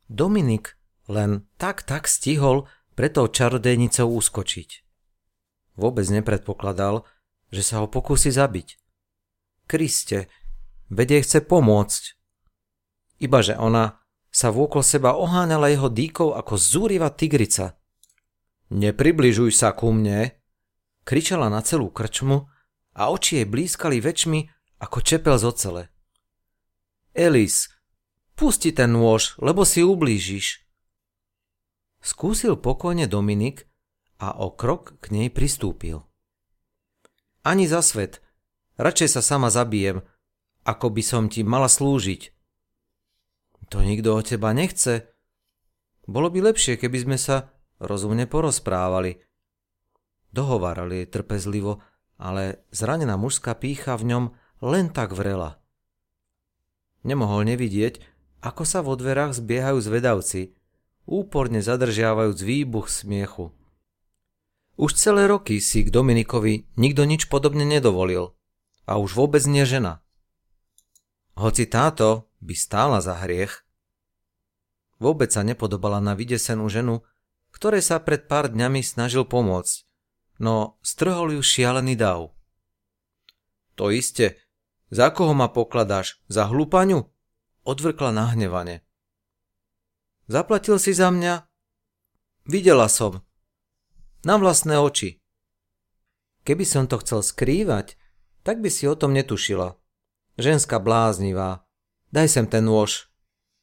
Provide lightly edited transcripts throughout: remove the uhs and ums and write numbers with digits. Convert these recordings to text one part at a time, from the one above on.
Dominik len tak stihol pred tou čarodejnicou uskočiť. Vôbec nepredpokladal, že sa ho pokúsi zabiť. Kriste, veď jej chce pomôcť. Ibaže ona sa vôkol seba oháňala jeho dýkou ako zúriva tigrica. Nepribližuj sa ku mne, kričala na celú krčmu a oči jej blískali väčšmi ako čepel z ocele. Elis, pusti ten nôž, lebo si ublížiš. Skúsil pokojne Dominik a o krok k nej pristúpil. Ani za svet, radšej sa sama zabijem, ako by som ti mala slúžiť. To nikto od teba nechce. Bolo by lepšie, keby sme sa rozumne porozprávali. Dohovárali jej trpezlivo, ale zranená mužská pýcha v ňom len tak vrela. Nemohol nevidieť, ako sa vo dverách zbiehajú zvedavci, úporne zadržiavajúc výbuch smiechu. Už celé roky si k Dominikovi nikto nič podobne nedovolil, a už vôbec nie žena. Hoci táto by stála za hriech, vôbec sa nepodobala na vydesenú ženu, ktorej sa pred pár dňami snažil pomôcť, no strhol ju šialený dav. To iste, za koho ma pokladáš, za hlupaňu? Odvrkla nahnevane. Zaplatil si za mňa? Videla som. Na vlastné oči. Keby som to chcel skrývať, tak by si o tom netušila. Ženská bláznivá. Daj sem ten nôž.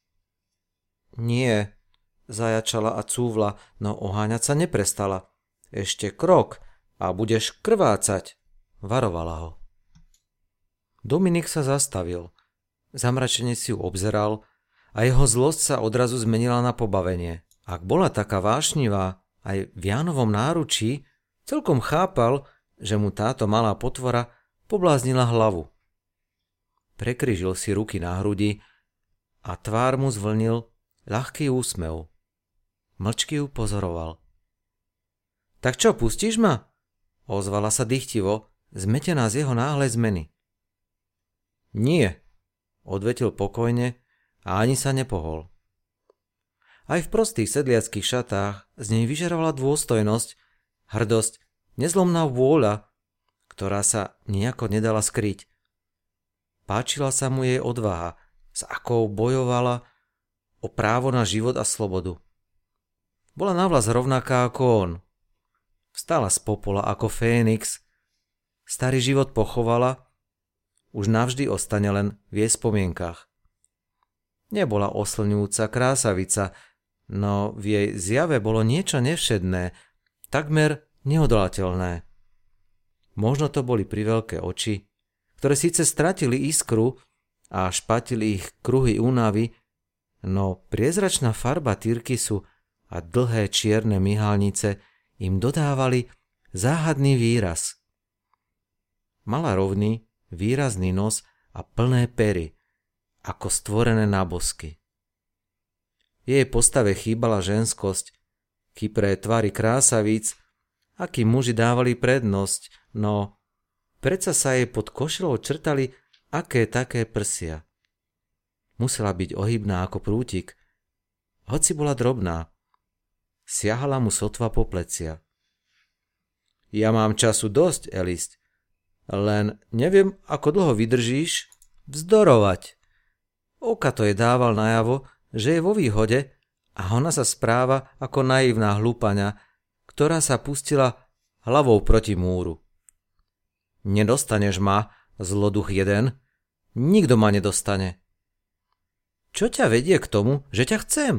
Nie, zajačala a cúvla, no oháňať sa neprestala. Ešte krok a budeš krvácať, varovala ho. Dominik sa zastavil. Zamračene si ju obzeral a jeho zlosť sa odrazu zmenila na pobavenie. Ak bola taká vášnivá aj v Jánovom náručí, celkom chápal, že mu táto malá potvora pobláznila hlavu. Prekryžil si ruky na hrudi a tvár mu zvlnil ľahký úsmev. Mlčky ju pozoroval. Tak čo, pustíš ma? Ozvala sa dychtivo, zmetená z jeho náhlej zmeny. Nie, odvetil pokojne a ani sa nepohol. Aj v prostých sedliackých šatách z nej vyžarovala dôstojnosť, hrdosť, nezlomná vôľa, ktorá sa nejako nedala skryť. Páčila sa mu jej odvaha, s akou bojovala o právo na život a slobodu. Bola navlas rovnaká ako on. Vstala z popola ako Fénix, starý život pochovala, už navždy ostane len v jej spomienkach. Nebola oslňujúca krásavica, no v jej zjave bolo niečo nevšedné, takmer neodolateľné. Možno to boli priveľké oči, ktoré síce stratili iskru a špatili ich kruhy únavy, no priezračná farba tyrkysu a dlhé čierne myhalnice im dodávali záhadný výraz. Mala rovný, výrazný nos a plné pery, ako stvorené na bosky. Jej postave chýbala ženskosť, kypré tvary krásavíc, akí muži dávali prednosť, no predsa sa jej pod košilou črtali aké také prsia. Musela byť ohybná ako prútik, hoci bola drobná. Siahala mu sotva po plecia. Ja mám času dosť, Elis, len neviem, ako dlho vydržíš vzdorovať. Oka to jej dával najavo, že je vo výhode a ona sa správa ako naivná hlupaňa, ktorá sa pustila hlavou proti múru. Nedostaneš ma, zloduch jeden, nikto ma nedostane. Čo ťa vedie k tomu, že ťa chcem?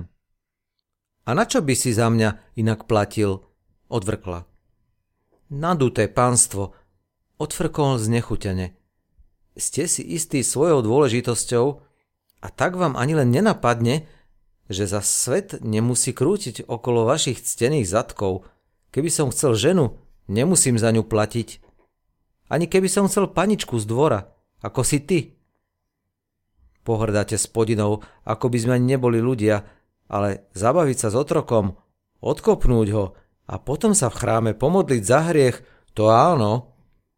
A na čo by si za mňa inak platil? Odvrkla. Naduté pánstvo, odfrkol znechutene. Ste si istí svojou dôležitosťou a tak vám ani len nenapadne, že za svet nemusí krútiť okolo vašich ctených zadkov. Keby som chcel ženu, nemusím za ňu platiť. Ani keby som chcel paničku z dvora, ako si ty. Pohrdáte spodinov, ako by sme ani neboli ľudia, ale zabaviť sa s otrokom, odkopnúť ho a potom sa v chráme pomodliť za hriech, to áno.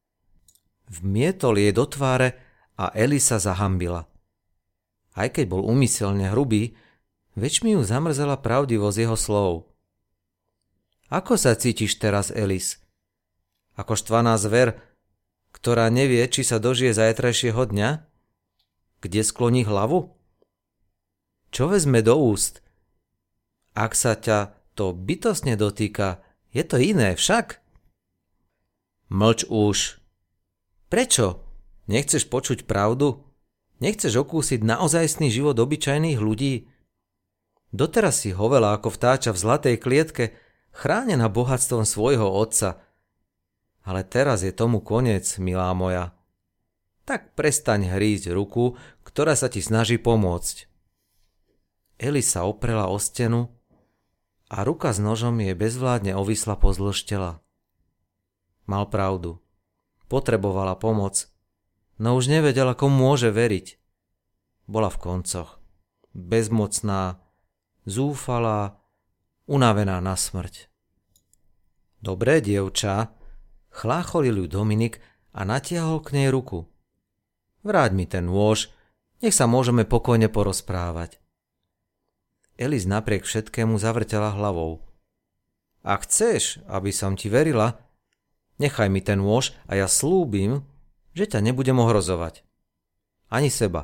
Vmietol jej do tváre a Eli sa zahambila. Aj keď bol úmyselne hrubý, Väčšmi ju zamrzela pravdivosť jeho slov. Ako sa cítiš teraz, Alice? Ako štvaná zver, ktorá nevie, či sa dožije zajtrajšieho dňa? Kde skloní hlavu? Čo vezme do úst? Ak sa ťa to bytostne dotýka, je to iné však. Mlč už. Prečo? Nechceš počuť pravdu? Nechceš okúsiť naozajstný život obyčajných ľudí? Doteraz si hovela ako vtáča v zlatej klietke, chránená bohatstvom svojho otca. Ale teraz je tomu koniec, milá moja. Tak prestaň hrísť ruku, ktorá sa ti snaží pomôcť. Alice sa oprela o stenu a ruka s nožom jej bezvládne ovisla pozdĺž tela. Mal pravdu. Potrebovala pomoc, no už nevedela, komu môže veriť. Bola v koncoch. Bezmocná, zúfalá, unavená na smrť. Dobré, dievča, chlácholil ju Dominik a natiahol k nej ruku. Vráť mi ten nôž, nech sa môžeme pokojne porozprávať. Alice napriek všetkému zavrtela hlavou. Ak chceš, aby som ti verila, nechaj mi ten nôž a ja slúbim, že ťa nebudem ohrozovať. Ani seba.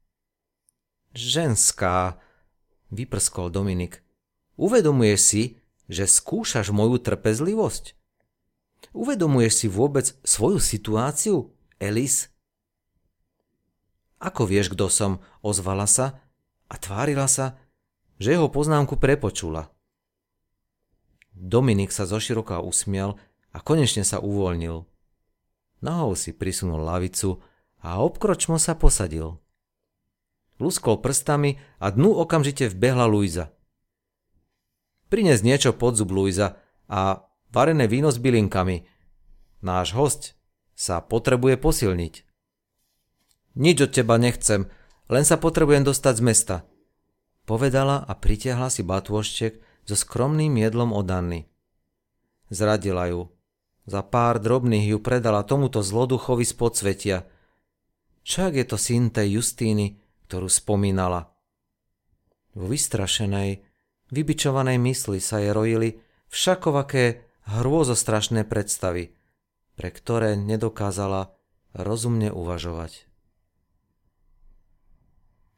Ženská, vyprskol Dominik, uvedomuješ si, že skúšaš moju trpezlivosť? Uvedomuješ si vôbec svoju situáciu, Alice? Ako vieš, kto som, ozvala sa a tvárila sa, že jeho poznámku prepočula. Dominik sa zoširoka usmial a konečne sa uvoľnil. Nohou si prisunul lavicu a obkročmo sa posadil. Luskol prstami a dnu okamžite vbehla Luisa. Prines niečo pod zub, Luisa, a varené víno s bylinkami. Náš hosť sa potrebuje posilniť. Nič od teba nechcem, len sa potrebujem dostať z mesta, povedala a pritiahla si batôžtek so skromným jedlom od Anny. Zradila ju. Za pár drobných ju predala tomuto zloduchovi z podsvetia. Čak je to syn tej Justíny, ktorú spomínala. Vo vystrašenej, vybičovanej mysli sa jej rojili všakovaké hrôzostrašné predstavy, pre ktoré nedokázala rozumne uvažovať.